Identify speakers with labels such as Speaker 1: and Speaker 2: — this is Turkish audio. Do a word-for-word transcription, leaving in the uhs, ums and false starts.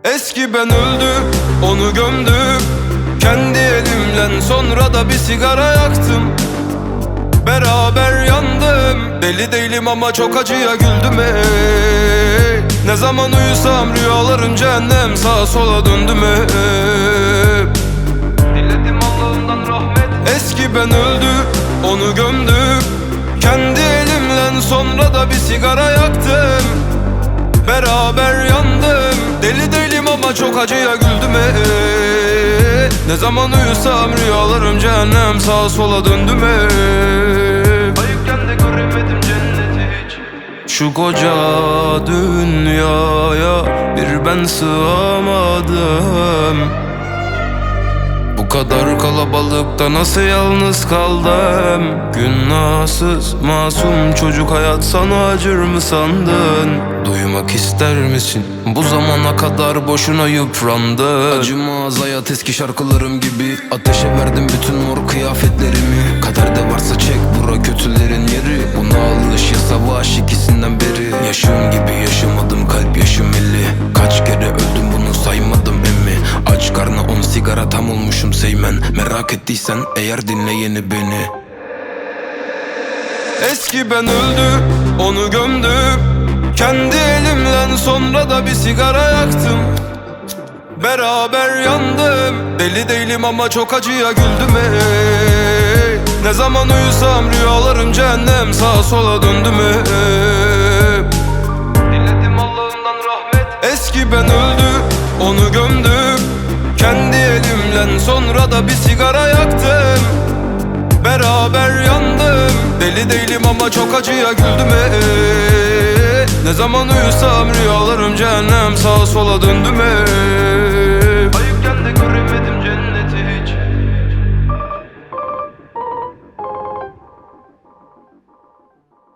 Speaker 1: Eski ben öldü, onu gömdüm kendi elimle, sonra da bir sigara yaktım. Beraber yandım. Deli değilim ama çok acıya güldüm ey. Ne zaman uyusam rüyalarım cehennem, sağa sola döndüm ey. Diledim Allah'ından rahmet. Eski ben öldü, onu gömdüm kendi elimle, sonra da bir sigara yaktım. Beraber yandım. Deli değilim ama çok acıya güldüm ey. Ne zaman uyusam rüyalarım cehennem, sağa sola döndüm ey. Ayıpken de göremedim cenneti hiç. Şu koca dünyaya bir ben sığamadım. Bu kadar kalabalıkta nasıl yalnız kaldım? Günahsız masum çocuk, hayat sana acır mı sandın? Duymak ister misin? Bu zamana kadar boşuna yıprandın. Acımaz hayat eski şarkılarım gibi. Ateşe verdim bütün mor kıyafetlerimi. Kaderde varsa çek bura kötülerin yeri. Buna alış ya savaş, ikisinden beri. Yaşım gibi yaşamadım, kalp yaşım elli. Kaç kere öldüm bunu saymadım emmi. Aç karnı on sigara tam olmuşum seymen. Merak ettiysen eğer dinle yeni beni. Eski ben öldü, onu gömdüm kendi elimle, sonra da bir sigara yaktım. Beraber yandım. Deli değilim ama çok acıya güldüm ey. Ne zaman uyusam rüyalarım cehennem, sağa sola döndüm ey. Diledim Allah'ından rahmet. Eski ben öldü, onu gömdüm kendi elimle, sonra da bir sigara yaktım. Beraber yandım. Deli değilim ama çok acıya güldüm ey. Ne zaman uyusam rüyalarım cehennem, sağa sola döndüm ey.